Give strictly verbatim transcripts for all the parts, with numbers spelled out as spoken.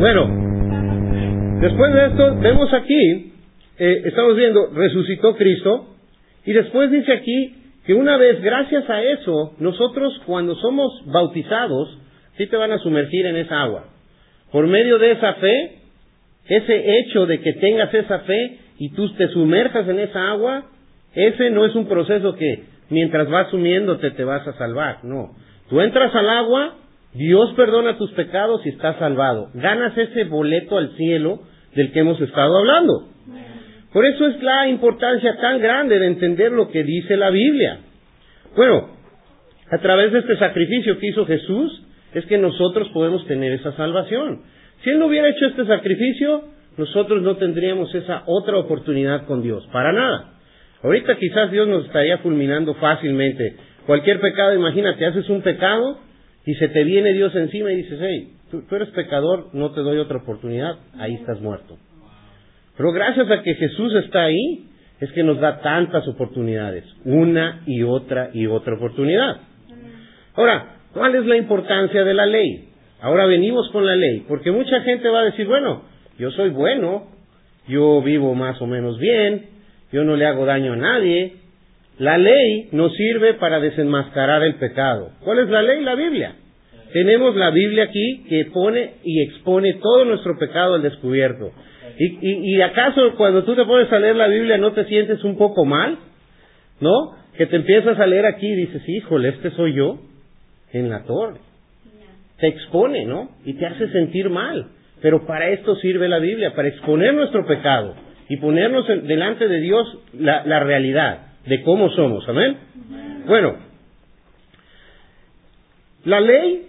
Bueno, después de esto, vemos aquí, eh, estamos viendo, resucitó Cristo, y después dice aquí que una vez, gracias a eso, nosotros cuando somos bautizados, sí te van a sumergir en esa agua. Por medio de esa fe, ese hecho de que tengas esa fe y tú te sumerjas en esa agua, ese no es un proceso que mientras vas sumiéndote te vas a salvar, no. Tú entras al agua, Dios perdona tus pecados y estás salvado. Ganas ese boleto al cielo del que hemos estado hablando. Por eso es la importancia tan grande de entender lo que dice la Biblia. Bueno, a través de este sacrificio que hizo Jesús, es que nosotros podemos tener esa salvación. Si Él no hubiera hecho este sacrificio, nosotros no tendríamos esa otra oportunidad con Dios, para nada. Ahorita quizás Dios nos estaría fulminando fácilmente. Cualquier pecado, imagínate, haces un pecado y se te viene Dios encima y dices, hey, tú, tú eres pecador, no te doy otra oportunidad, ahí estás muerto. Pero gracias a que Jesús está ahí, es que nos da tantas oportunidades, una y otra y otra oportunidad. Ahora, ¿cuál es la importancia de la ley? Ahora venimos con la ley, porque mucha gente va a decir, bueno, yo soy bueno, yo vivo más o menos bien, yo no le hago daño a nadie. La ley nos sirve para desenmascarar el pecado. ¿Cuál es la ley? La Biblia. Tenemos la Biblia aquí que pone y expone todo nuestro pecado al descubierto. ¿Y, y, y acaso cuando tú te pones a leer la Biblia no te sientes un poco mal? ¿No? Que te empiezas a leer aquí y dices, híjole, este soy yo en la torre. Te expone, ¿no? Y te hace sentir mal. Pero para esto sirve la Biblia, para exponer nuestro pecado y ponernos en, delante de Dios la, la realidad de cómo somos. ¿Amén? Bueno, la ley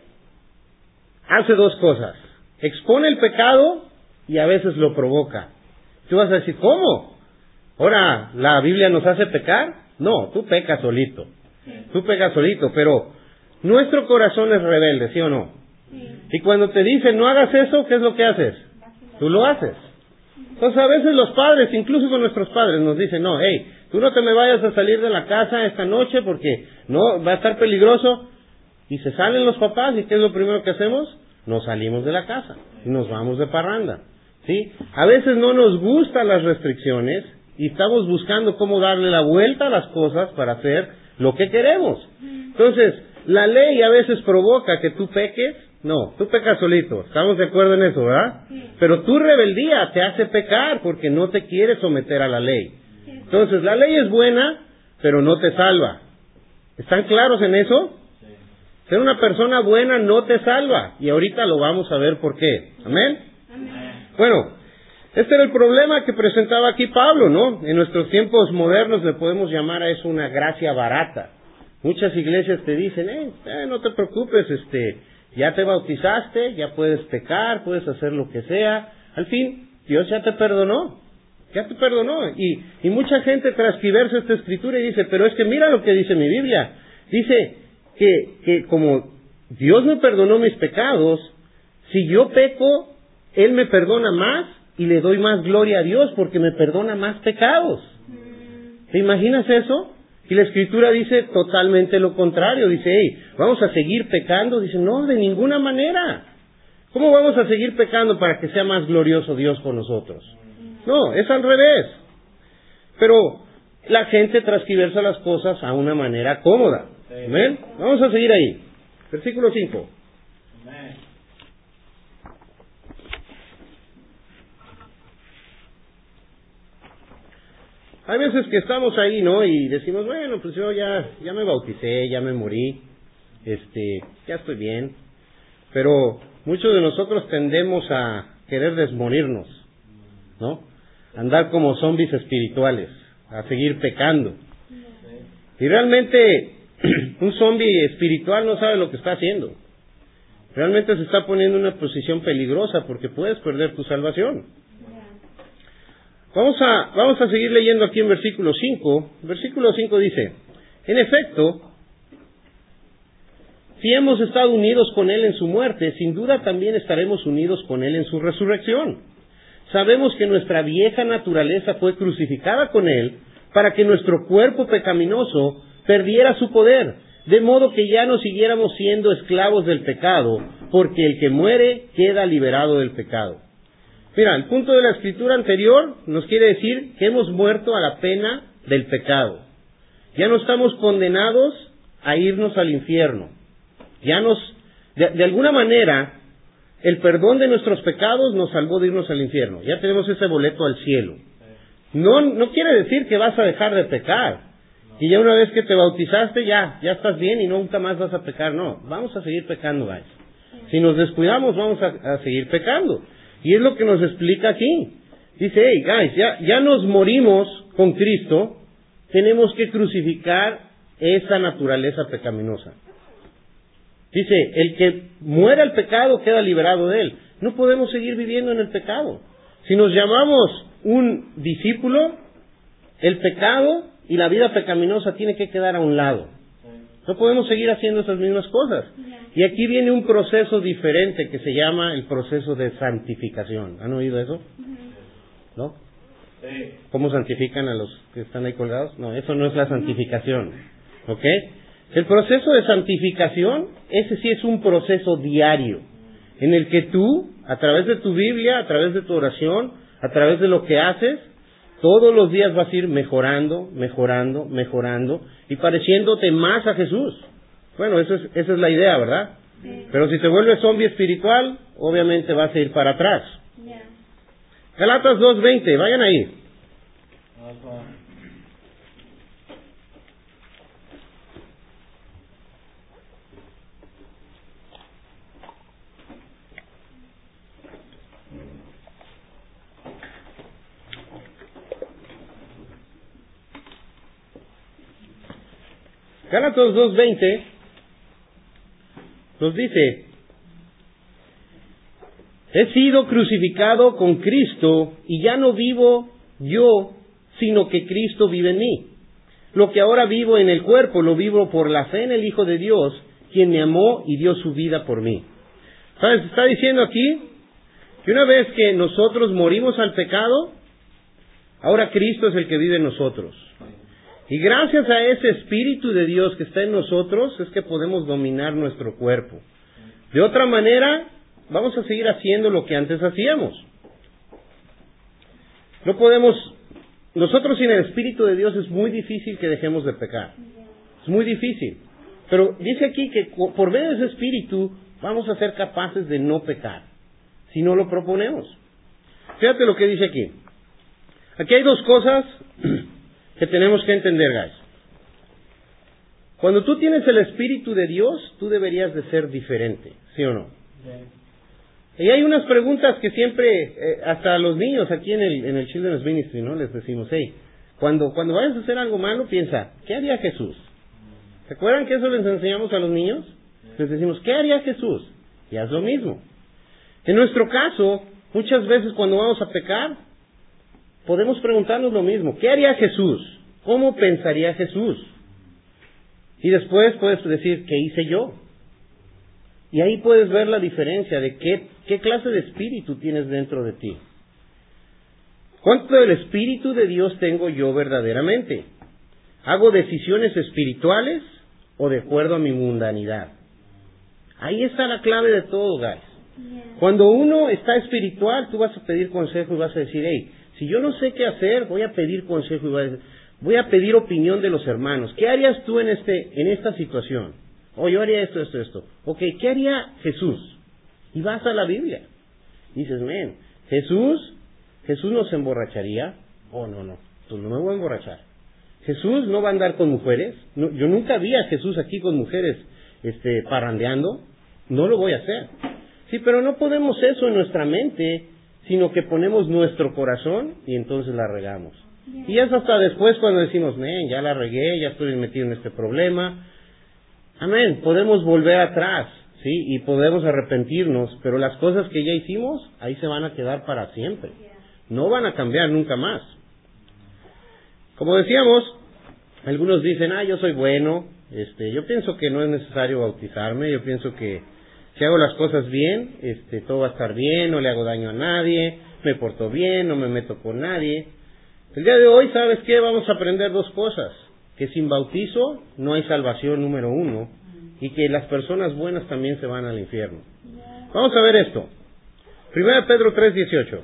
hace dos cosas. Expone el pecado y a veces lo provoca. Tú vas a decir, ¿cómo? Ahora, ¿la Biblia nos hace pecar? No, tú pecas solito. Tú pecas solito, pero nuestro corazón es rebelde, ¿sí o no? Sí. Y cuando te dicen no hagas eso, ¿qué es lo que haces? Tú lo haces. Entonces a veces los padres, incluso con nuestros padres, nos dicen, no, hey, tú no te me vayas a salir de la casa esta noche porque no va a estar peligroso. Y se salen los papás, ¿y qué es lo primero que hacemos? Nos salimos de la casa y nos vamos de parranda. ¿Sí? A veces no nos gustan las restricciones y estamos buscando cómo darle la vuelta a las cosas para hacer lo que queremos. Entonces, la ley a veces provoca que tú peques. No, tú pecas solito. Estamos de acuerdo en eso, ¿verdad? Pero tu rebeldía te hace pecar porque no te quieres someter a la ley. Entonces, la ley es buena, pero no te salva. ¿Están claros en eso? Ser una persona buena no te salva. Y ahorita lo vamos a ver por qué. ¿Amén? Amén. Bueno, este era el problema que presentaba aquí Pablo, ¿no? En nuestros tiempos modernos le podemos llamar a eso una gracia barata. Muchas iglesias te dicen, eh, eh, no te preocupes, este, ya te bautizaste, ya puedes pecar, puedes hacer lo que sea. Al fin, Dios ya te perdonó. Ya te perdonó. Y, y mucha gente transgiversa esta escritura y dice, pero es que mira lo que dice mi Biblia. Dice que, que como Dios me perdonó mis pecados, si yo peco, Él me perdona más y le doy más gloria a Dios porque me perdona más pecados. ¿Te imaginas eso? Y la Escritura dice totalmente lo contrario. Dice, hey, ¿vamos a seguir pecando? Dice, no, de ninguna manera. ¿Cómo vamos a seguir pecando para que sea más glorioso Dios con nosotros? No, es al revés. Pero la gente transgiversa las cosas a una manera cómoda. ¿Amén? Vamos a seguir ahí. Versículo cinco. Amén. Hay veces que estamos ahí, ¿no? Y decimos, bueno, pues yo ya, ya me bauticé, ya me morí, este, ya estoy bien. Pero muchos de nosotros tendemos a querer desmorirnos, ¿no? Andar como zombies espirituales, a seguir pecando. Y realmente, un zombie espiritual no sabe lo que está haciendo. Realmente se está poniendo en una posición peligrosa porque puedes perder tu salvación. Vamos a, vamos a seguir leyendo aquí en versículo cinco. Versículo cinco dice, en efecto, si hemos estado unidos con Él en su muerte, sin duda también estaremos unidos con Él en su resurrección. Sabemos que nuestra vieja naturaleza fue crucificada con Él para que nuestro cuerpo pecaminoso perdiera su poder, de modo que ya no siguiéramos siendo esclavos del pecado, porque el que muere queda liberado del pecado. Mira, el punto de la escritura anterior nos quiere decir que hemos muerto a la pena del pecado. Ya no estamos condenados a irnos al infierno. Ya nos, de, de alguna manera, el perdón de nuestros pecados nos salvó de irnos al infierno. Ya tenemos ese boleto al cielo. No, no quiere decir que vas a dejar de pecar. Y ya una vez que te bautizaste, ya, ya estás bien y nunca más vas a pecar. No, vamos a seguir pecando, guys. Si nos descuidamos, vamos a, a seguir pecando. Y es lo que nos explica aquí. Dice, hey, guys, ya, ya nos morimos con Cristo, tenemos que crucificar esa naturaleza pecaminosa. Dice, el que muera el pecado queda liberado de él. No podemos seguir viviendo en el pecado. Si nos llamamos un discípulo, el pecado y la vida pecaminosa tiene que quedar a un lado. No podemos seguir haciendo esas mismas cosas. Y aquí viene un proceso diferente que se llama el proceso de santificación. ¿Han oído eso? ¿No? ¿Cómo santifican a los que están ahí colgados? No, eso no es la santificación. ¿Ok? El proceso de santificación, ese sí es un proceso diario, en el que tú, a través de tu Biblia, a través de tu oración, a través de lo que haces, todos los días vas a ir mejorando, mejorando, mejorando, y pareciéndote más a Jesús. Bueno, eso es, esa es la idea, ¿verdad? Sí. Pero si te vuelves zombie espiritual, obviamente vas a ir para atrás. Yeah. Galatas dos veinte, vayan ahí. Galatas dos veinte nos dice, he sido crucificado con Cristo y ya no vivo yo, sino que Cristo vive en mí. Lo que ahora vivo en el cuerpo lo vivo por la fe en el Hijo de Dios, quien me amó y dio su vida por mí. ¿Sabes? Está diciendo aquí que una vez que nosotros morimos al pecado, ahora Cristo es el que vive en nosotros. Y gracias a ese Espíritu de Dios que está en nosotros es que podemos dominar nuestro cuerpo. De otra manera, vamos a seguir haciendo lo que antes hacíamos. No podemos, nosotros sin el Espíritu de Dios es muy difícil que dejemos de pecar. Es muy difícil. Pero dice aquí que por medio de ese Espíritu vamos a ser capaces de no pecar, si no lo proponemos. Fíjate lo que dice aquí. Aquí hay dos cosas que tenemos que entender, guys. Cuando tú tienes el Espíritu de Dios, tú deberías de ser diferente, ¿sí o no? Sí. Y hay unas preguntas que siempre, eh, hasta a los niños aquí en el, en el Children's Ministry, ¿no? Les decimos, hey, cuando, cuando vayas a hacer algo malo, piensa, ¿qué haría Jesús? ¿Se acuerdan que eso les enseñamos a los niños? Les decimos, ¿qué haría Jesús? Y haz lo mismo. En nuestro caso, muchas veces cuando vamos a pecar, podemos preguntarnos lo mismo. ¿Qué haría Jesús? ¿Cómo pensaría Jesús? Y después puedes decir, ¿qué hice yo? Y ahí puedes ver la diferencia de qué, qué clase de espíritu tienes dentro de ti. ¿Cuánto del Espíritu de Dios tengo yo verdaderamente? ¿Hago decisiones espirituales o de acuerdo a mi mundanidad? Ahí está la clave de todo, guys. Cuando uno está espiritual, tú vas a pedir consejo y vas a decir, hey, si yo no sé qué hacer, voy a pedir consejo y voy a, voy a pedir opinión de los hermanos. ¿Qué harías tú en este, en esta situación? O yo haría esto, esto, esto. Ok, ¿qué haría Jesús? Y vas a la Biblia. Y dices, men, Jesús, Jesús no se emborracharía. Oh, no, no, pues no me voy a emborrachar. Jesús no va a andar con mujeres. No, yo nunca vi a Jesús aquí con mujeres, este, parrandeando. No lo voy a hacer. Sí, pero no podemos eso en nuestra mente, sino que ponemos nuestro corazón y entonces la regamos. Yeah. Y es hasta después cuando decimos, men, ya la regué, ya estoy metido en este problema. Amén, podemos volver atrás, ¿sí? Y podemos arrepentirnos, pero las cosas que ya hicimos, ahí se van a quedar para siempre. No van a cambiar nunca más. Como decíamos, algunos dicen, ah, yo soy bueno, este, yo pienso que no es necesario bautizarme, yo pienso que si hago las cosas bien, este, todo va a estar bien, no le hago daño a nadie, me porto bien, no me meto con nadie. El día de hoy, ¿sabes qué? Vamos a aprender dos cosas. que sin bautizo no hay salvación, número uno, y que las personas buenas también se van al infierno. Vamos a ver esto. Primera de Pedro tres dieciocho.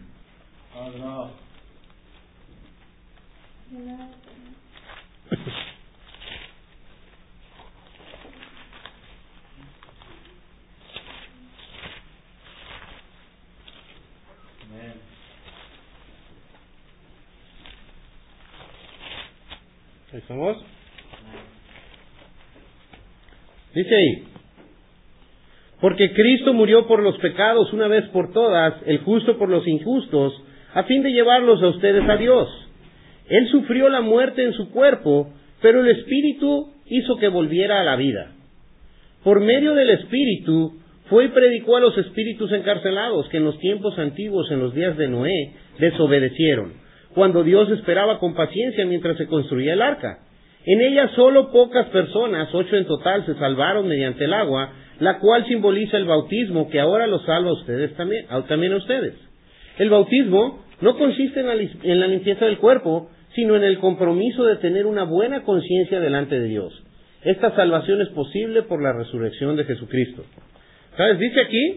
Ahí estamos. Dice ahí: porque Cristo murió por los pecados una vez por todas, el justo por los injustos, a fin de llevarlos a ustedes a Dios. Él sufrió la muerte en su cuerpo, pero el Espíritu hizo que volviera a la vida. Por medio del Espíritu fue y predicó a los espíritus encarcelados que en los tiempos antiguos, en los días de Noé, desobedecieron, cuando Dios esperaba con paciencia mientras se construía el arca. En ella solo pocas personas, ocho en total, se salvaron mediante el agua, la cual simboliza el bautismo que ahora los salva a ustedes también, también a ustedes. El bautismo no consiste en la, en la limpieza del cuerpo, sino en el compromiso de tener una buena conciencia delante de Dios. Esta salvación es posible por la resurrección de Jesucristo. ¿Sabes? Dice aquí,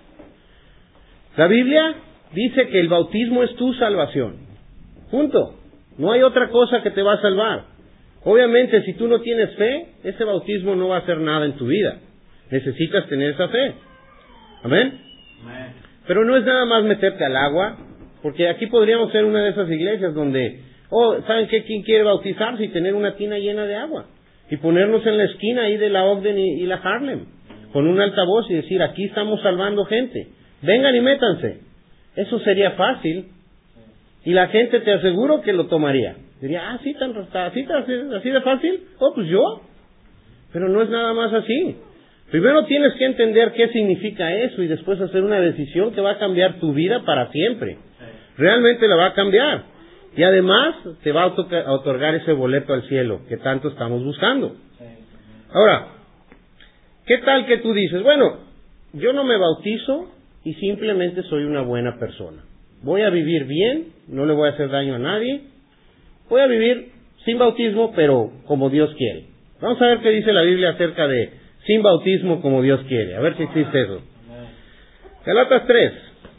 la Biblia dice que el bautismo es tu salvación. Punto. No hay otra cosa que te va a salvar. Obviamente, si tú no tienes fe, ese bautismo no va a hacer nada en tu vida. Necesitas tener esa fe. ¿Amén? Amén. Pero no es nada más meterte al agua, porque aquí podríamos ser una de esas iglesias donde, oh, ¿saben qué? ¿Quién quiere bautizarse y tener una tina llena de agua? Y ponernos en la esquina ahí de la Ogden y, y la Harlem, con un altavoz y decir, aquí estamos salvando gente. Vengan y métanse. Eso sería fácil. Y la gente, te aseguro que lo tomaría. Diría, ah, sí, tan, así, así, así de fácil. Oh, pues yo. Pero no es nada más así. Primero tienes que entender qué significa eso y después hacer una decisión que va a cambiar tu vida para siempre. Realmente la va a cambiar. Y además te va a otorgar ese boleto al cielo que tanto estamos buscando. Ahora, ¿qué tal que tú dices, bueno, yo no me bautizo y simplemente soy una buena persona? Voy a vivir bien, no le voy a hacer daño a nadie. Voy a vivir sin bautismo, pero como Dios quiere. Vamos a ver qué dice la Biblia acerca de sin bautismo como Dios quiere. A ver si existe eso. Galatas tres.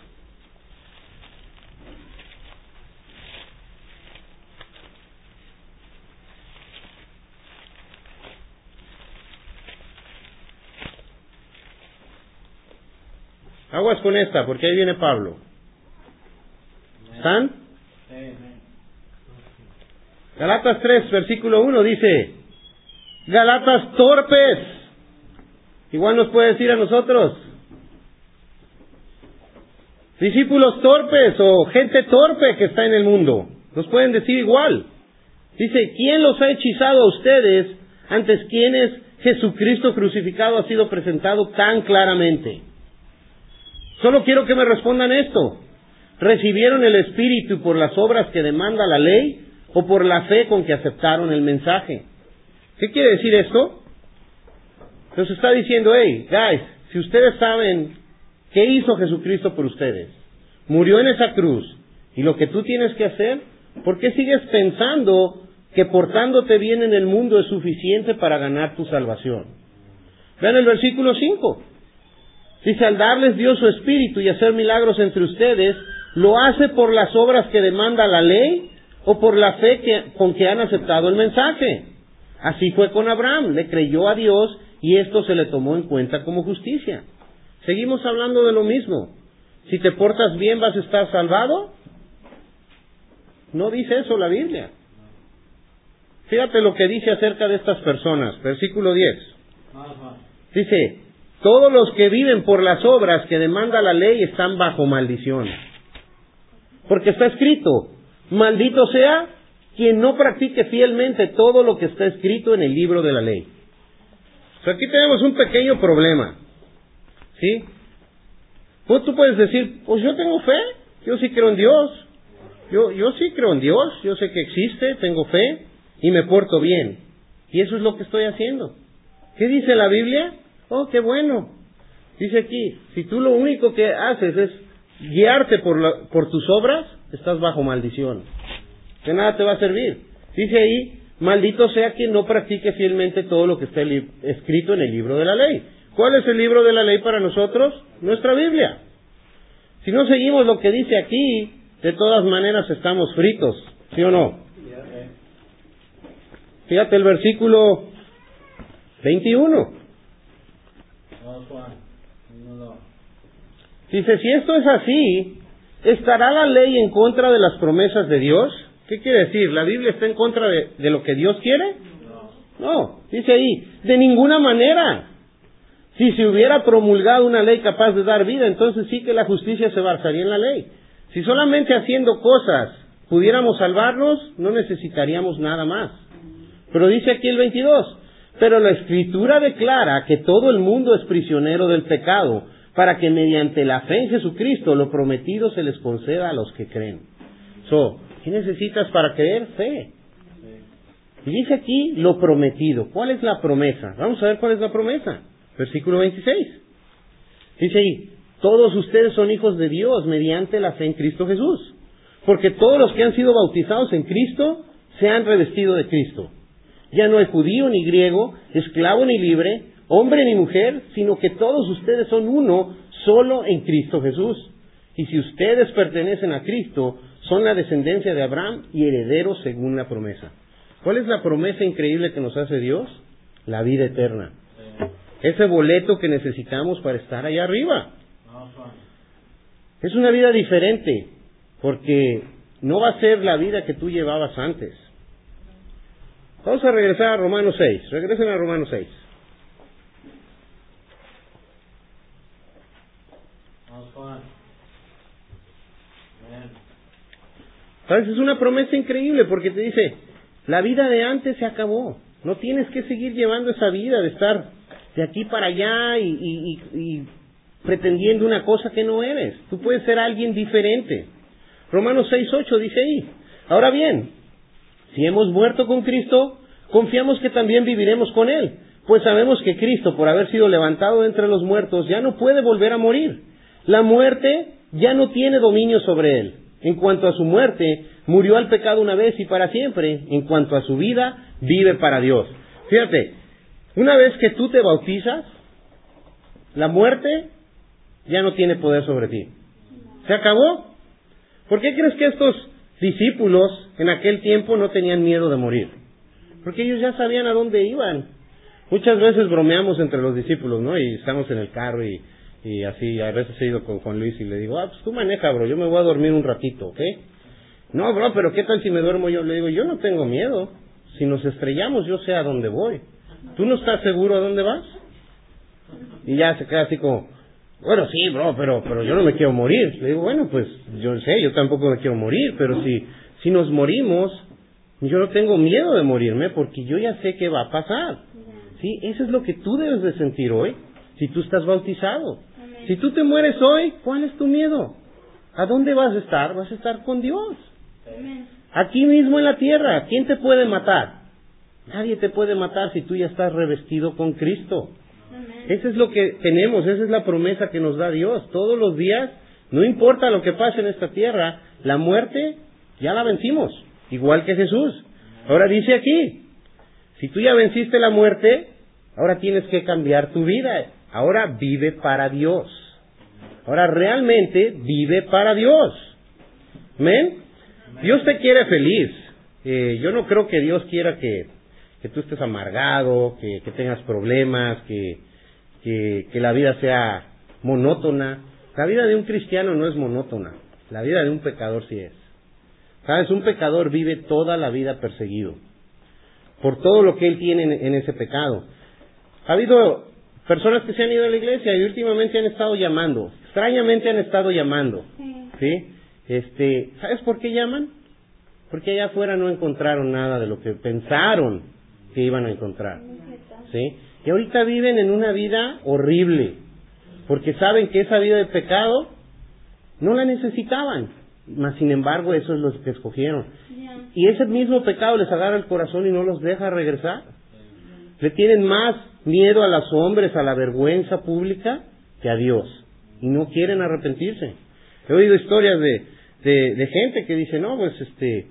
Aguas con esta, porque ahí viene Pablo. ¿Están? Galatas tres, versículo uno dice, Galatas torpes. Igual nos puede decir a nosotros. Discípulos torpes o gente torpe que está en el mundo. Nos pueden decir igual. Dice, ¿quién los ha hechizado a ustedes antes quienes Jesucristo crucificado ha sido presentado tan claramente? Solo quiero que me respondan esto. ¿Recibieron el Espíritu por las obras que demanda la ley o por la fe con que aceptaron el mensaje? ¿Qué quiere decir esto? Nos está diciendo, hey, guys, si ustedes saben qué hizo Jesucristo por ustedes, murió en esa cruz, y lo que tú tienes que hacer, ¿por qué sigues pensando que portándote bien en el mundo es suficiente para ganar tu salvación? Vean el versículo cinco. Dice, al darles Dios su Espíritu y hacer milagros entre ustedes, ¿lo hace por las obras que demanda la ley o por la fe que, con que han aceptado el mensaje? Así fue con Abraham, le creyó a Dios y esto se le tomó en cuenta como justicia. Seguimos hablando de lo mismo. Si te portas bien, ¿vas a estar salvado? No dice eso la Biblia. Fíjate lo que dice acerca de estas personas. Versículo diez. Dice, todos los que viven por las obras que demanda la ley están bajo maldición. Porque está escrito, maldito sea quien no practique fielmente todo lo que está escrito en el libro de la ley. O sea, aquí tenemos un pequeño problema. ¿Sí? Pues tú puedes decir, pues yo tengo fe, yo sí creo en Dios. Yo, yo sí creo en Dios, yo sé que existe, tengo fe y me porto bien. Y eso es lo que estoy haciendo. ¿Qué dice la Biblia? Oh, qué bueno. Dice aquí, si tú lo único que haces es guiarte por, la, por tus obras, estás bajo maldición. Que nada te va a servir. Dice ahí, Maldito sea quien no practique fielmente todo lo que está escrito en el libro de la ley. ¿Cuál es el libro de la ley para nosotros? Nuestra Biblia. Si no seguimos lo que dice aquí, de todas maneras estamos fritos, ¿sí o no? Fíjate el versículo veintiuno. Dice, si esto es así, ¿estará la ley en contra de las promesas de Dios? ¿Qué quiere decir? ¿La Biblia está en contra de, de lo que Dios quiere? No, dice ahí, de ninguna manera. Si se hubiera promulgado una ley capaz de dar vida, entonces sí que la justicia se basaría en la ley. Si solamente haciendo cosas pudiéramos salvarnos, no necesitaríamos nada más. Pero dice aquí el veintidós, pero la Escritura declara que todo el mundo es prisionero del pecado, para que mediante la fe en Jesucristo lo prometido se les conceda a los que creen. So, ¿qué necesitas para creer? Fe. Y dice aquí lo prometido. ¿Cuál es la promesa? Vamos a ver cuál es la promesa. Versículo veintiséis. Dice ahí, todos ustedes son hijos de Dios mediante la fe en Cristo Jesús. Porque todos los que han sido bautizados en Cristo se han revestido de Cristo. Ya no hay judío ni griego, esclavo ni libre, hombre ni mujer, sino que todos ustedes son uno solo en Cristo Jesús. Y si ustedes pertenecen a Cristo, son la descendencia de Abraham y herederos según la promesa. ¿Cuál es la promesa increíble que nos hace Dios? La vida eterna. Ese boleto que necesitamos para estar allá arriba. Es una vida diferente, porque no va a ser la vida que tú llevabas antes. Vamos a regresar a Romanos seis. Regresen a Romanos seis. ¿Sabes? Es una promesa increíble porque te dice, la vida de antes se acabó. No tienes que seguir llevando esa vida de estar de aquí para allá y, y, y, y pretendiendo una cosa que no eres. Tú puedes ser alguien diferente. Romanos seis ocho dice ahí, ahora bien, si hemos muerto con Cristo, confiamos que también viviremos con Él, pues sabemos que Cristo, por haber sido levantado de entre los muertos, ya no puede volver a morir. La muerte ya no tiene dominio sobre Él. En cuanto a su muerte, murió al pecado una vez y para siempre. En cuanto a su vida, vive para Dios. Fíjate, una vez que tú te bautizas, la muerte ya no tiene poder sobre ti. ¿Se acabó? ¿Por qué crees que estos discípulos en aquel tiempo no tenían miedo de morir? Porque ellos ya sabían a dónde iban. Muchas veces bromeamos entre los discípulos, ¿no? Y estamos en el carro y, y así, a veces he ido con Juan Luis y le digo, ah, pues tú maneja, bro, yo me voy a dormir un ratito, ¿ok? No, bro, pero ¿qué tal si me duermo yo? Le digo, yo no tengo miedo. Si nos estrellamos, yo sé a dónde voy. ¿Tú no estás seguro a dónde vas? Y ya se queda así como, bueno, sí, bro, pero pero yo no me quiero morir. Le digo, bueno, pues yo sé, yo tampoco me quiero morir, pero si, si nos morimos, yo no tengo miedo de morirme porque yo ya sé qué va a pasar. ¿Sí? Eso es lo que tú debes de sentir hoy, si tú estás bautizado. Amén. Si tú te mueres hoy, ¿cuál es tu miedo? ¿A dónde vas a estar? Vas a estar con Dios. Amén. Aquí mismo en la tierra, ¿quién te puede matar? Nadie te puede matar si tú ya estás revestido con Cristo. Amén. Eso es lo que tenemos, esa es la promesa que nos da Dios. Todos los días, no importa lo que pase en esta tierra, la muerte ya la vencimos, igual que Jesús. Ahora dice aquí, si tú ya venciste la muerte, ahora tienes que cambiar tu vida. Ahora vive para Dios. Ahora realmente vive para Dios. ¿Amén? Dios te quiere feliz. Eh, yo no creo que Dios quiera que, que tú estés amargado, que, que tengas problemas, que, que, que la vida sea monótona. La vida de un cristiano no es monótona. La vida de un pecador sí es. ¿Sabes? Un pecador vive toda la vida perseguido por todo lo que él tiene en, en ese pecado. Ha habido personas que se han ido a la iglesia y últimamente han estado llamando. Extrañamente han estado llamando. Sí. ¿Sí? Este, ¿sabes por qué llaman? Porque allá afuera no encontraron nada de lo que pensaron que iban a encontrar. ¿Sí? Y ahorita viven en una vida horrible, porque saben que esa vida de pecado no la necesitaban, mas sin embargo eso es lo que escogieron. Yeah. Y ese mismo pecado les agarra el corazón y no los deja regresar. Le tienen más miedo a los hombres, a la vergüenza pública, que a Dios, y no quieren arrepentirse. He oído historias de, de, de gente que dice, no, pues este,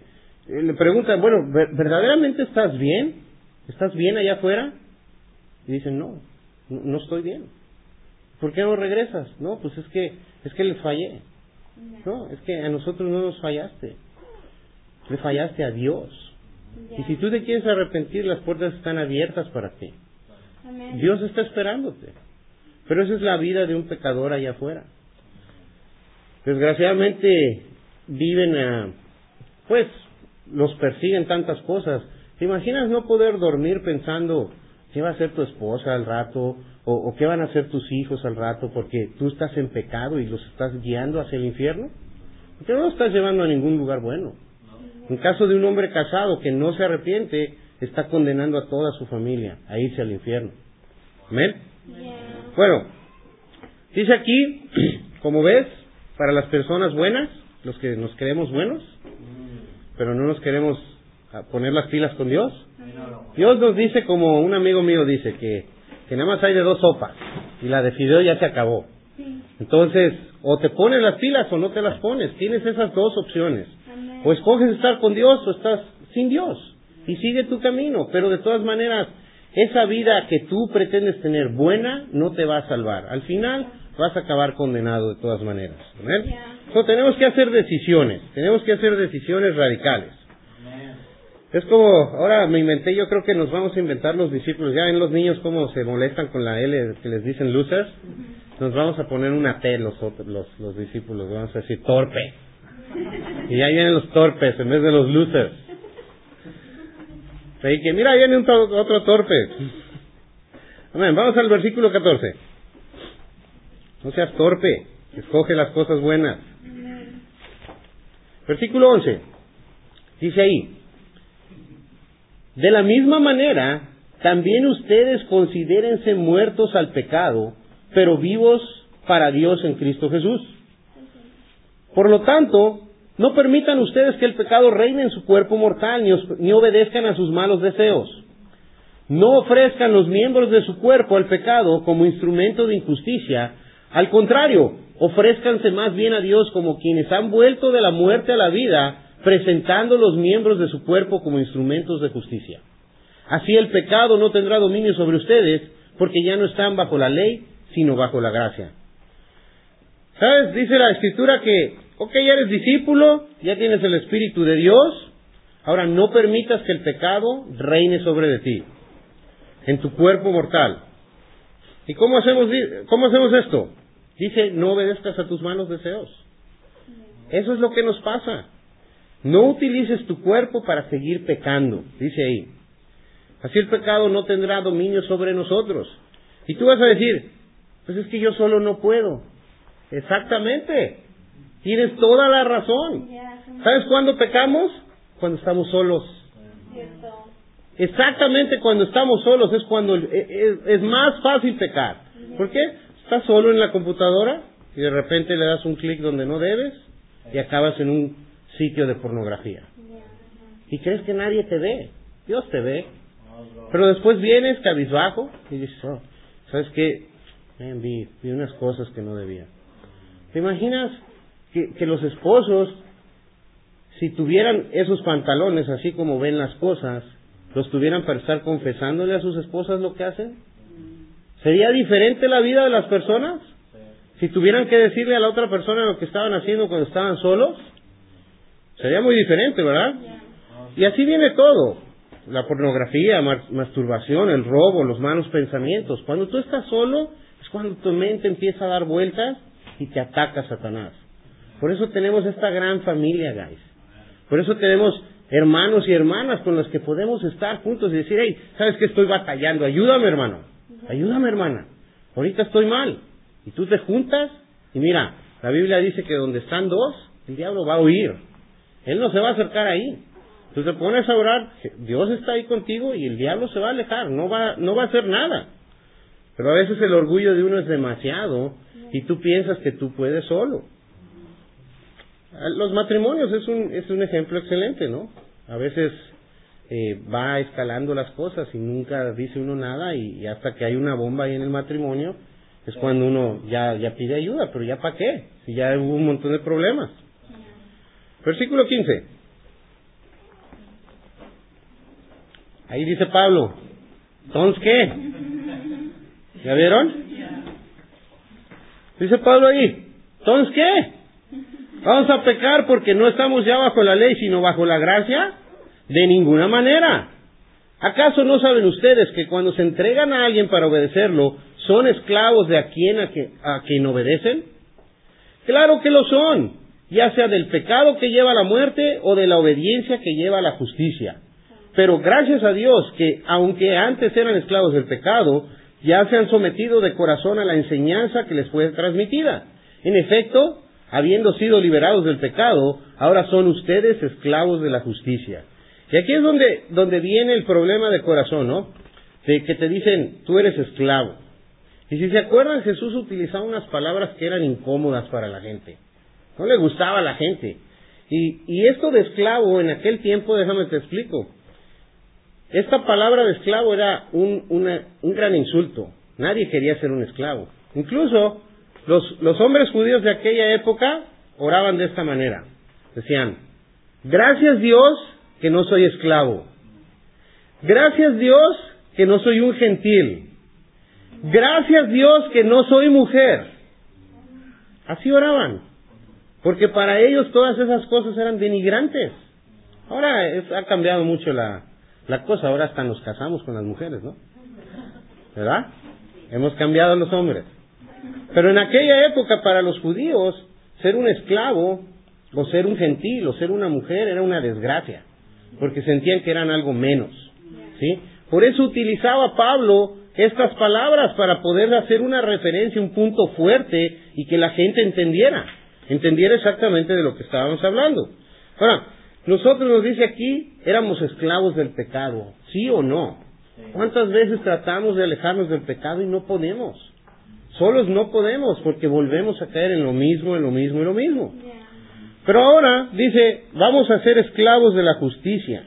Eh, le preguntan, bueno, ¿verdaderamente estás bien? ¿Estás bien allá afuera? Y dicen, no, no, no estoy bien. ¿Por qué no regresas? No, pues es que, es que les fallé. No, es que a nosotros no nos fallaste. Le fallaste a Dios. Y si tú te quieres arrepentir, las puertas están abiertas para ti. Dios está esperándote. Pero esa es la vida de un pecador allá afuera. Desgraciadamente viven, a, pues, los persiguen tantas cosas. ¿Te imaginas no poder dormir pensando qué va a hacer tu esposa al rato? O, o qué van a hacer tus hijos al rato porque tú estás en pecado y los estás guiando hacia el infierno? Porque no los estás llevando a ningún lugar bueno. En caso de un hombre casado que no se arrepiente, está condenando a toda su familia a irse al infierno. ¿Amén? Yeah. Bueno, dice aquí, como ves, para las personas buenas, los que nos creemos buenos, pero no nos queremos poner las pilas con Dios, Dios nos dice, como un amigo mío dice, que, que nada más hay de dos sopas, y la de fideo ya se acabó. Entonces, o te pones las pilas o no te las pones, tienes esas dos opciones. O escoges estar con Dios o estás sin Dios, y sigue tu camino, pero de todas maneras, esa vida que tú pretendes tener buena no te va a salvar. Al final vas a acabar condenado de todas maneras. ¿Amén? Yeah. Entonces tenemos que hacer decisiones, tenemos que hacer decisiones radicales. Amen. Es como, ahora me inventé, yo creo que nos vamos a inventar los discípulos. Ya ven los niños cómo se molestan con la L que les dicen losers. Nos vamos a poner una T los, los, los discípulos, vamos a decir torpe. Y ahí vienen los torpes en vez de los losers. Y que mira, ahí viene un to- otro torpe. Amén. Vamos al versículo catorce. No seas torpe, escoge las cosas buenas. Versículo once. Dice ahí: de la misma manera, también ustedes considérense muertos al pecado, pero vivos para Dios en Cristo Jesús. Por lo tanto, no permitan ustedes que el pecado reine en su cuerpo mortal, ni, os, ni obedezcan a sus malos deseos. No ofrezcan los miembros de su cuerpo al pecado como instrumento de injusticia. Al contrario, ofrézcanse más bien a Dios como quienes han vuelto de la muerte a la vida, presentando los miembros de su cuerpo como instrumentos de justicia. Así el pecado no tendrá dominio sobre ustedes, porque ya no están bajo la ley, sino bajo la gracia. ¿Sabes? Dice la Escritura que, ok, ya eres discípulo, ya tienes el Espíritu de Dios, ahora no permitas que el pecado reine sobre de ti, en tu cuerpo mortal. ¿Y cómo hacemos, cómo hacemos esto? Dice, no obedezcas a tus malos deseos. Eso es lo que nos pasa. No utilices tu cuerpo para seguir pecando, dice ahí. Así el pecado no tendrá dominio sobre nosotros. Y tú vas a decir, pues es que yo solo no puedo. Exactamente. Tienes toda la razón. ¿Sabes cuándo pecamos? Cuando estamos solos. Exactamente cuando estamos solos es cuando es más fácil pecar. ¿Por qué? Estás solo en la computadora y de repente le das un clic donde no debes y acabas en un sitio de pornografía. Y crees que nadie te ve. Dios te ve. Pero después vienes cabizbajo y dices, oh, ¿sabes qué? Man, vi, vi unas cosas que no debía. ¿Te imaginas que, que los esposos, si tuvieran esos pantalones así como ven las cosas, los tuvieran para estar confesándole a sus esposas lo que hacen? ¿Sería diferente la vida de las personas? Si tuvieran que decirle a la otra persona lo que estaban haciendo cuando estaban solos, sería muy diferente, ¿verdad? Y así viene todo. La pornografía, masturbación, el robo, los malos pensamientos. Cuando tú estás solo, es cuando tu mente empieza a dar vueltas y te ataca Satanás. Por eso tenemos esta gran familia, guys. Por eso tenemos hermanos y hermanas con los que podemos estar juntos y decir, hey, ¿sabes qué? Estoy batallando, ayúdame, hermano, ayúdame, hermana, ahorita estoy mal. Y tú te juntas y mira, la Biblia dice que donde están dos, el diablo va a huir. Él no se va a acercar ahí. Tú te pones a orar, Dios está ahí contigo y el diablo se va a alejar, no va, no va a hacer nada. Pero a veces el orgullo de uno es demasiado y tú piensas que tú puedes solo. Los matrimonios es un, es un ejemplo excelente, ¿no? A veces eh, va escalando las cosas y nunca dice uno nada y, y hasta que hay una bomba ahí en el matrimonio es cuando uno ya, ya pide ayuda, pero ya para qué, si ya hubo un montón de problemas. Versículo quince. Ahí dice Pablo, ¿entonces qué? ¿Ya vieron? Dice Pablo ahí, ¿entonces qué? ¿Vamos a pecar porque no estamos ya bajo la ley, sino bajo la gracia? De ninguna manera. ¿Acaso no saben ustedes que cuando se entregan a alguien para obedecerlo, son esclavos de a quien a, que, a quien obedecen? Claro que lo son, ya sea del pecado que lleva a la muerte o de la obediencia que lleva a la justicia. Pero gracias a Dios que, aunque antes eran esclavos del pecado, ya se han sometido de corazón a la enseñanza que les fue transmitida. En efecto, habiendo sido liberados del pecado, ahora son ustedes esclavos de la justicia. Y aquí es donde, donde viene el problema de corazón, ¿no? De que te dicen, tú eres esclavo. Y si se acuerdan, Jesús utilizaba unas palabras que eran incómodas para la gente. No le gustaba a la gente. Y, y esto de esclavo en aquel tiempo, déjame te explico. Esta palabra de esclavo era un, una, un gran insulto. Nadie quería ser un esclavo. Incluso los, los hombres judíos de aquella época oraban de esta manera. Decían, gracias Dios que no soy esclavo. Gracias Dios que no soy un gentil. Gracias Dios que no soy mujer. Así oraban. Porque para ellos todas esas cosas eran denigrantes. Ahora es, ha cambiado mucho la, la cosa. Ahora hasta nos casamos con las mujeres, ¿no? ¿Verdad? Hemos cambiado los hombres. Pero en aquella época para los judíos, ser un esclavo, o ser un gentil, o ser una mujer era una desgracia. Porque sentían que eran algo menos. ¿Sí? Por eso utilizaba Pablo estas palabras para poder hacer una referencia, un punto fuerte y que la gente entendiera. Entendiera exactamente de lo que estábamos hablando. Ahora, nosotros nos dice aquí, éramos esclavos del pecado. ¿Sí o no? ¿Cuántas veces tratamos de alejarnos del pecado y no podemos? Solos no podemos porque volvemos a caer en lo mismo, en lo mismo, en lo mismo. Pero ahora dice, vamos a ser esclavos de la justicia.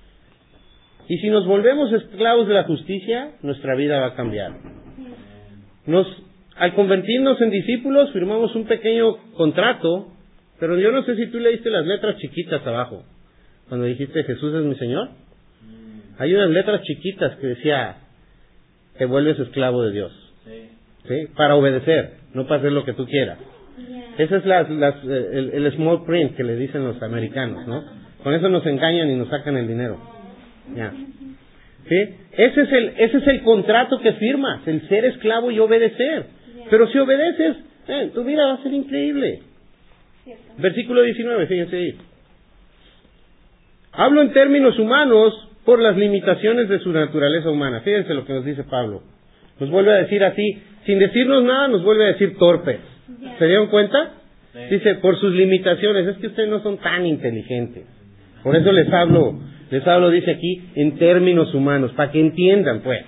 Y si nos volvemos esclavos de la justicia, nuestra vida va a cambiar. Nos, al convertirnos en discípulos, firmamos un pequeño contrato, pero yo no sé si tú leíste las letras chiquitas abajo, cuando dijiste Jesús es mi Señor. Hay unas letras chiquitas que decía, te vuelves esclavo de Dios. ¿Sí? Para obedecer, no para hacer lo que tú quieras. Ese es las, las, el, el small print que le dicen los americanos, ¿no? Con eso nos engañan y nos sacan el dinero. Ya. ¿Sí? Ese es el, ese es el contrato que firmas, el ser esclavo y obedecer. Pero si obedeces, eh, tu vida va a ser increíble. Versículo diecinueve, fíjense ahí. Hablo en términos humanos por las limitaciones de su naturaleza humana. Fíjense lo que nos dice Pablo. Nos vuelve a decir así, sin decirnos nada, nos vuelve a decir torpes. ¿Se dieron cuenta? Sí. Dice, por sus limitaciones, es que ustedes no son tan inteligentes. Por eso les hablo, les hablo, dice aquí, en términos humanos, para que entiendan, pues.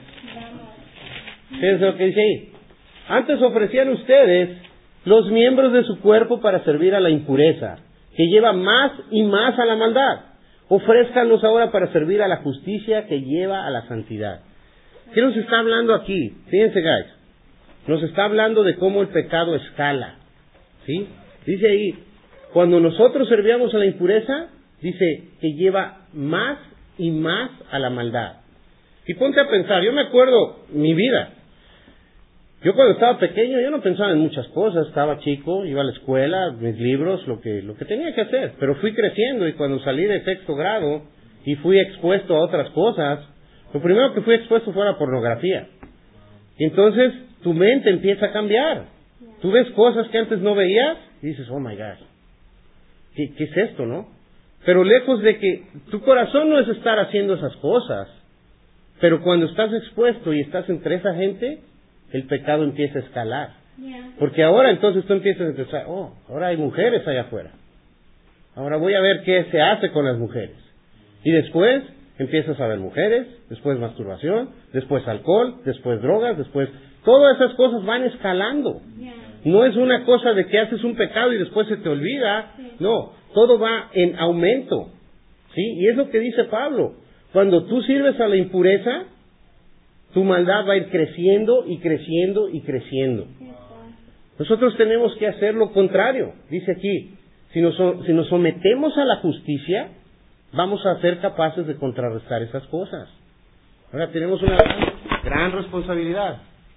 Fíjense lo que dice ahí. Antes ofrecían ustedes los miembros de su cuerpo para servir a la impureza, que lleva más y más a la maldad. Ofrézcanlos ahora para servir a la justicia que lleva a la santidad. ¿Qué nos está hablando aquí? Fíjense, guys. Nos está hablando de cómo el pecado escala. ¿Sí? Dice ahí, cuando nosotros servíamos a la impureza, dice que lleva más y más a la maldad. Y ponte a pensar, yo me acuerdo mi vida. Yo cuando estaba pequeño, yo no pensaba en muchas cosas, estaba chico, iba a la escuela, mis libros, lo que, lo que tenía que hacer. Pero fui creciendo y cuando salí de sexto grado y fui expuesto a otras cosas, lo primero que fui expuesto fue a la pornografía. Y entonces tu mente empieza a cambiar. Tú ves cosas que antes no veías y dices, oh my God, ¿qué, qué es esto, no? Pero lejos de que tu corazón no es estar haciendo esas cosas, pero cuando estás expuesto y estás entre esa gente, el pecado empieza a escalar. Porque ahora entonces tú empiezas a pensar, oh, ahora hay mujeres allá afuera. Ahora voy a ver qué se hace con las mujeres. Y después empiezas a ver mujeres, después masturbación, después alcohol, después drogas, después... Todas esas cosas van escalando. No es una cosa de que haces un pecado y después se te olvida. No, todo va en aumento. ¿Sí? Y es lo que dice Pablo. Cuando tú sirves a la impureza, tu maldad va a ir creciendo y creciendo y creciendo. Nosotros tenemos que hacer lo contrario. Dice aquí, si nos, si nos sometemos a la justicia, vamos a ser capaces de contrarrestar esas cosas. Ahora tenemos una gran, gran responsabilidad.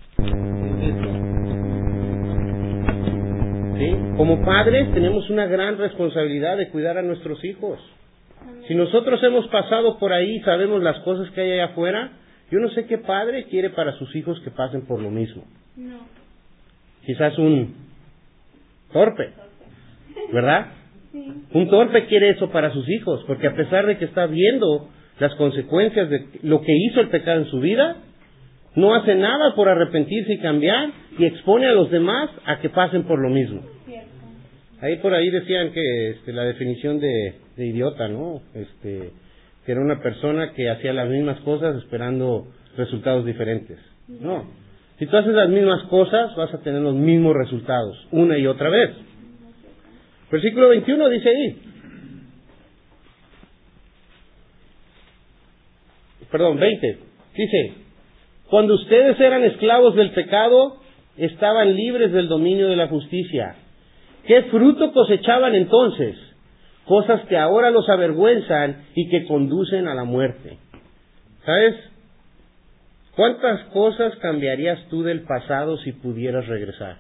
¿Sí? Como padres tenemos una gran responsabilidad de cuidar a nuestros hijos. Si nosotros hemos pasado por ahí y sabemos las cosas que hay allá afuera, yo no sé qué padre quiere para sus hijos que pasen por lo mismo. No. Quizás un torpe, ¿verdad? Sí. Un torpe quiere eso para sus hijos, porque a pesar de que está viendo las consecuencias de lo que hizo el pecado en su vida, no hace nada por arrepentirse y cambiar, y expone a los demás a que pasen por lo mismo. Cierto. Ahí por ahí decían que este, la definición de, de idiota, ¿no? Este, que era una persona que hacía las mismas cosas esperando resultados diferentes. No. Si tú haces las mismas cosas, vas a tener los mismos resultados, una y otra vez. Versículo veintiuno dice ahí. Perdón, veinte. Dice, cuando ustedes eran esclavos del pecado, estaban libres del dominio de la justicia. ¿Qué fruto cosechaban entonces? Cosas que ahora los avergüenzan y que conducen a la muerte. ¿Sabes? ¿Cuántas cosas cambiarías tú del pasado si pudieras regresar?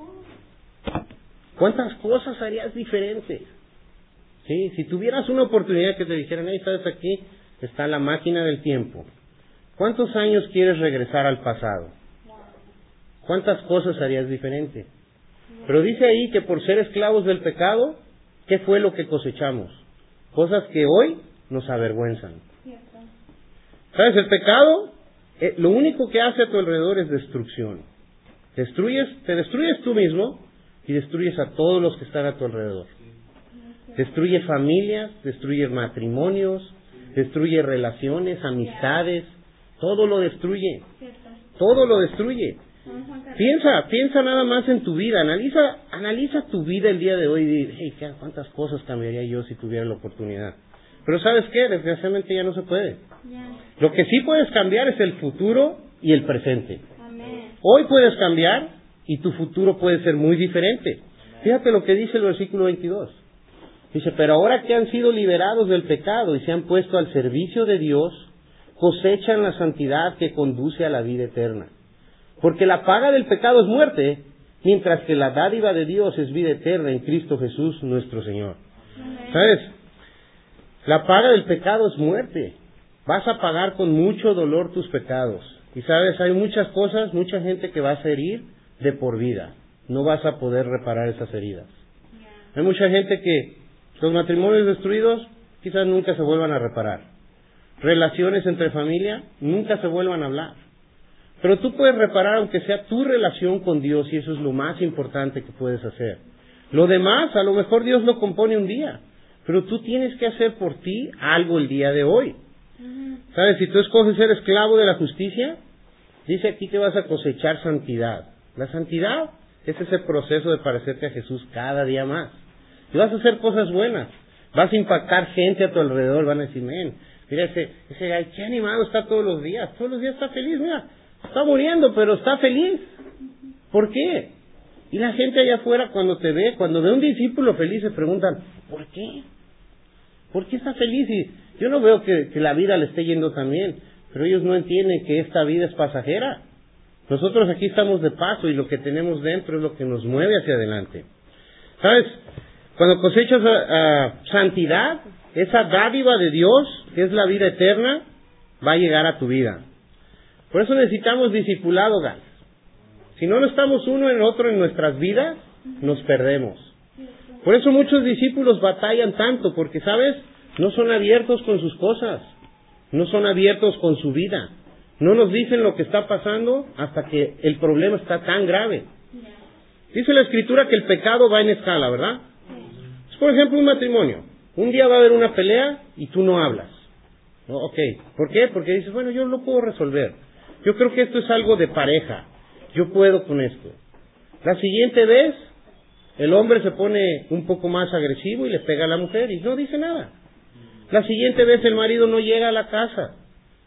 ¿Cuántas cosas harías diferentes? ¿Sí? Si tuvieras una oportunidad que te dijeran, ahí sabes, aquí está la máquina del tiempo. ¿Cuántos años quieres regresar al pasado? ¿Cuántas cosas harías diferente? Pero dice ahí que por ser esclavos del pecado, ¿qué fue lo que cosechamos? Cosas que hoy nos avergüenzan. ¿Sabes? El pecado, eh, lo único que hace a tu alrededor es destrucción. Destruyes, te destruyes tú mismo y destruyes a todos los que están a tu alrededor. Destruye familias, destruye matrimonios, destruye relaciones, amistades, todo lo destruye. Todo lo destruye. Piensa, piensa nada más en tu vida, analiza, analiza tu vida el día de hoy y di, hey, ¿cuántas cosas cambiaría yo si tuviera la oportunidad? Pero ¿sabes qué? Desgraciadamente ya no se puede. Lo que sí puedes cambiar es el futuro y el presente. Hoy puedes cambiar y tu futuro puede ser muy diferente. Fíjate lo que dice el versículo veintidós. Dice, pero ahora que han sido liberados del pecado y se han puesto al servicio de Dios, cosechan la santidad que conduce a la vida eterna. Porque la paga del pecado es muerte, mientras que la dádiva de Dios es vida eterna en Cristo Jesús nuestro Señor. ¿Sabes? La paga del pecado es muerte. Vas a pagar con mucho dolor tus pecados. Y sabes, hay muchas cosas, mucha gente que vas a herir de por vida. No vas a poder reparar esas heridas. Hay mucha gente que los matrimonios destruidos quizás nunca se vuelvan a reparar. Relaciones entre familia nunca se vuelvan a hablar. Pero tú puedes reparar aunque sea tu relación con Dios, y eso es lo más importante que puedes hacer. Lo demás, a lo mejor Dios lo compone un día, pero tú tienes que hacer por ti algo el día de hoy. ¿Sabes? Si tú escoges ser esclavo de la justicia, dice aquí que vas a cosechar santidad. La santidad es ese proceso de parecerte a Jesús cada día más. Y vas a hacer cosas buenas. Vas a impactar gente a tu alrededor. Van a decir, men, mira ese, ese gay, qué animado está todos los días. Todos los días está feliz, mira. Está muriendo, pero está feliz. ¿Por qué? Y la gente allá afuera cuando te ve, cuando ve a un discípulo feliz, se preguntan, ¿por qué? ¿Por qué está feliz? Y yo no veo que, que la vida le esté yendo tan bien, pero ellos no entienden que esta vida es pasajera. Nosotros aquí estamos de paso y lo que tenemos dentro es lo que nos mueve hacia adelante. ¿Sabes? Cuando cosechas a, a santidad, esa dádiva de Dios, que es la vida eterna, va a llegar a tu vida. Por eso necesitamos discipulado, guys. Si no lo estamos uno en otro en nuestras vidas, nos perdemos. Por eso muchos discípulos batallan tanto, porque, ¿sabes? No son abiertos con sus cosas. No son abiertos con su vida. No nos dicen lo que está pasando hasta que el problema está tan grave. Dice la Escritura que el pecado va en escala, ¿verdad? Es, por ejemplo, un matrimonio. Un día va a haber una pelea y tú no hablas. ¿No? Ok. ¿Por qué? Porque dices, bueno, yo lo puedo resolver. Yo creo que esto es algo de pareja. Yo puedo con esto. La siguiente vez, el hombre se pone un poco más agresivo y le pega a la mujer y no dice nada. La siguiente vez el marido no llega a la casa.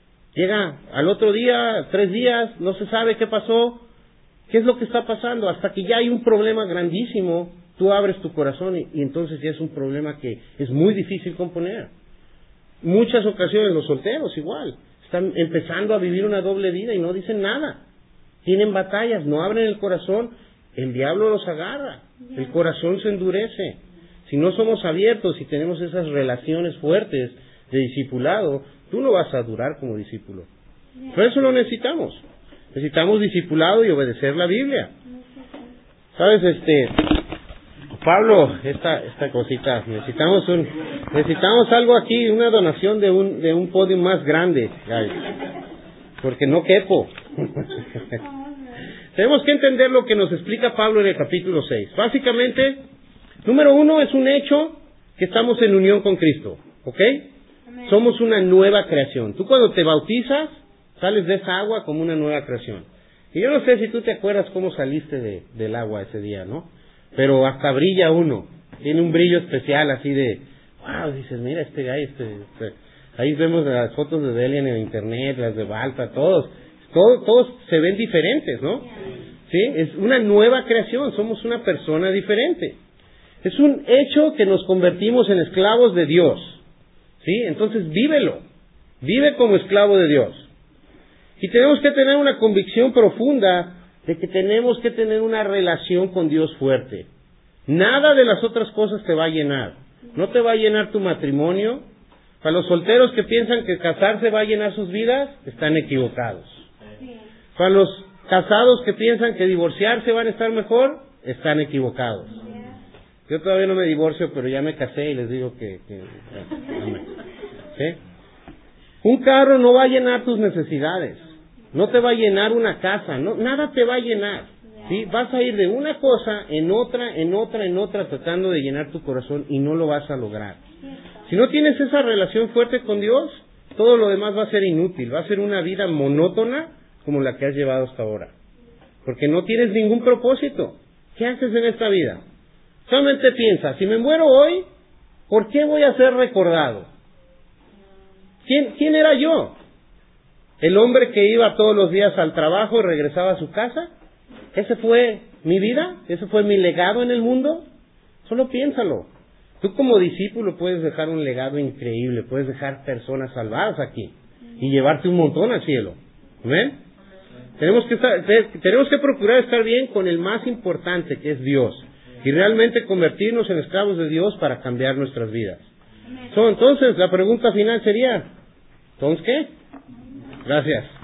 Llega al otro día, tres días, no se sabe qué pasó. ¿Qué es lo que está pasando? Hasta que ya hay un problema grandísimo, tú abres tu corazón y, y entonces ya es un problema que es muy difícil componer. Muchas ocasiones los solteros igual. Están empezando a vivir una doble vida y no dicen nada. Tienen batallas, no abren el corazón, el diablo los agarra, el corazón se endurece. Si no somos abiertos y tenemos esas relaciones fuertes de discipulado, tú no vas a durar como discípulo. Por eso lo necesitamos. Necesitamos discipulado y obedecer la Biblia. ¿Sabes? Este, Pablo, esta, esta cosita, necesitamos un, necesitamos algo aquí, una donación de un, de un podio más grande, guys, porque no quepo. Tenemos que entender lo que nos explica Pablo en el capítulo seis. Básicamente, número uno, es un hecho que estamos en unión con Cristo, ¿ok? Amén. Somos una nueva creación. Tú cuando te bautizas, sales de esa agua como una nueva creación. Y yo no sé si tú te acuerdas cómo saliste de, del agua ese día, ¿no? Pero hasta brilla uno. Tiene un brillo especial así de, wow, dices, mira este gallo, este, este. Ahí vemos las fotos de Delian en internet, las de Balta, todos. Todos, todos se ven diferentes, ¿no? Sí, es una nueva creación, somos una persona diferente. Es un hecho que nos convertimos en esclavos de Dios. ¿Sí? Entonces vívelo. Vive como esclavo de Dios. Y tenemos que tener una convicción profunda de que tenemos que tener una relación con Dios fuerte. Nada de las otras cosas te va a llenar. No te va a llenar tu matrimonio. Para los solteros que piensan que casarse va a llenar sus vidas, están equivocados. Para los casados que piensan que divorciarse van a estar mejor, están equivocados. Yo todavía no me divorcio, pero ya me casé y les digo que... que ¿sí? Un carro no va a llenar tus necesidades. No te va a llenar una casa. No, nada te va a llenar. ¿Sí? Vas a ir de una cosa en otra, en otra, en otra, tratando de llenar tu corazón y no lo vas a lograr. Si no tienes esa relación fuerte con Dios, todo lo demás va a ser inútil. Va a ser una vida monótona como la que has llevado hasta ahora. Porque no tienes ningún propósito. ¿Qué haces en esta vida? Solamente piensa, si me muero hoy, ¿por qué voy a ser recordado? ¿Quién, quién era yo? ¿El hombre que iba todos los días al trabajo y regresaba a su casa? ¿Ese fue mi vida? ¿Ese fue mi legado en el mundo? Solo piénsalo. Tú como discípulo puedes dejar un legado increíble, puedes dejar personas salvadas aquí y llevarte un montón al cielo. ¿Amén? Tenemos que estar, tenemos que procurar estar bien con el más importante, que es Dios, y realmente convertirnos en esclavos de Dios para cambiar nuestras vidas. So, entonces, la pregunta final sería, ¿entonces qué? Gracias.